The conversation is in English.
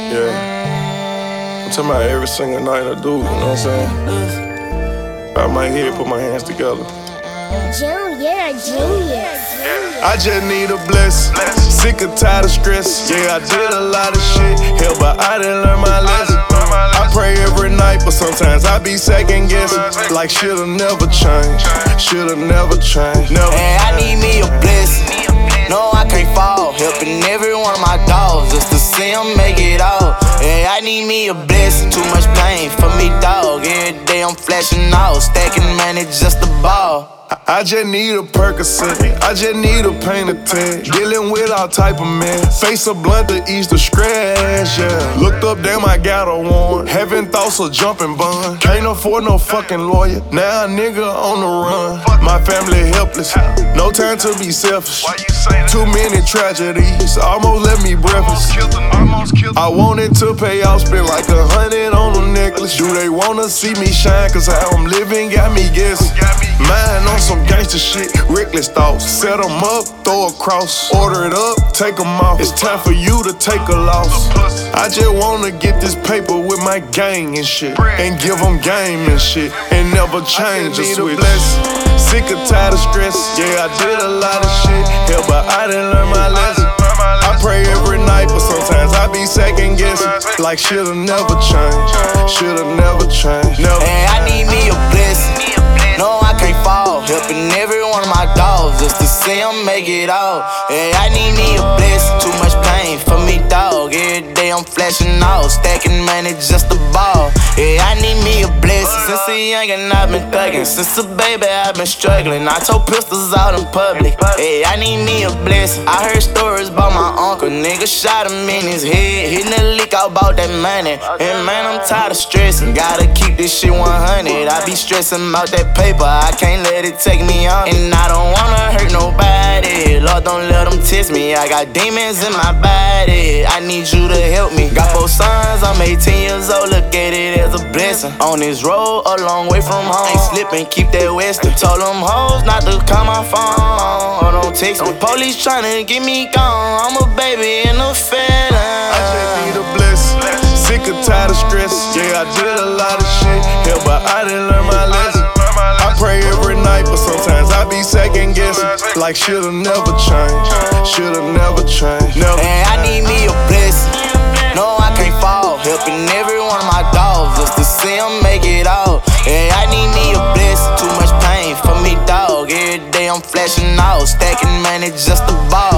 Yeah. I'm talking about every single night I do, you know what I'm saying? Bow my head, put my hands together. Junior. I just need a blessing. Sick or tired of stress. Yeah, I did a lot of shit. Hell, but I didn't learn my lesson. I pray every night, but sometimes I be second guessing. Like shit'll never change. Shit'll never change. Never. Hey, I need me a blessing. No, I can't fall. Helping every one of my dogs just to see them make it out. Hey, I need me a blessing. Too much pain for me, dog. Every day I'm flashing out. Stacking money just a ball. I just need a Percocet, I just need a paint a tag. Dealing with all type of men. Face a blunt to ease the scratch, yeah. Looked up, damn, I got a warrant. Having thoughts of jumping bun. Can't afford no fucking lawyer. Now a nigga on the run. My family helpless, no time to be selfish. Too many tragedies, almost left me breathless. I wanted to pay off, spend like 100 on a necklace. Do they wanna see me shine? Cause how I'm living got me guessing. Mine on some gangster shit, reckless thoughts. Set them up, throw a cross. Order it up, take them off. It's time for you to take a loss. I just wanna get this paper with my gang and shit. And give them game and shit. And never change a switch. Sick or tired of stress. Yeah, I did a lot of shit. Hell, but I didn't learn my lesson. I pray every night, but sometimes I be second guessing. Like shit'll never change. Shit'll never change. Never. Hey, I need me a blessing. No, I can't fall. Helping every one of my dogs just to see them make it out. Hey, I need me a blessing. Too much pain for me, dog. Every day I'm flashing out. Stacking money just a ball. Yeah, I need me a blessing. Since a youngin' I've been thuggin'. Since a baby I've been struggling. I told pistols out in public. Hey, I need me a blessing. I heard stories about my uncle. Nigga shot him in his head. Hitting the lick out about that money. And man, I'm tired of stressing. Gotta keep this shit 100. I be stressing about that paper. I can't let it take me on. And I don't wanna hurt nobody. Lord, don't let them test me. I got demons in my body. I need you to help me. Got 4 sons, I'm 18 years old. Look at it as a blessing. On this road, a long way from home. Ain't slipping, keep that western. Told them hoes not to call my phone or don't text me. Police tryna get me gone. I'm a baby in a feather. I just need a blessing. Sick or tired of stress. Yeah, I did a lot of shit. Hell, but I didn't learn my lesson. I pray every night, but sometimes I be second guessing. Like shit'll never change. Shit'll never change. Never. Hey, I need me a blessing. No, I can't fall. Helping every one of my dogs just to see them make it out. Hey, I need me a blessing. Too much pain for me, dog. Every day I'm flashing out. Stacking money just a ball.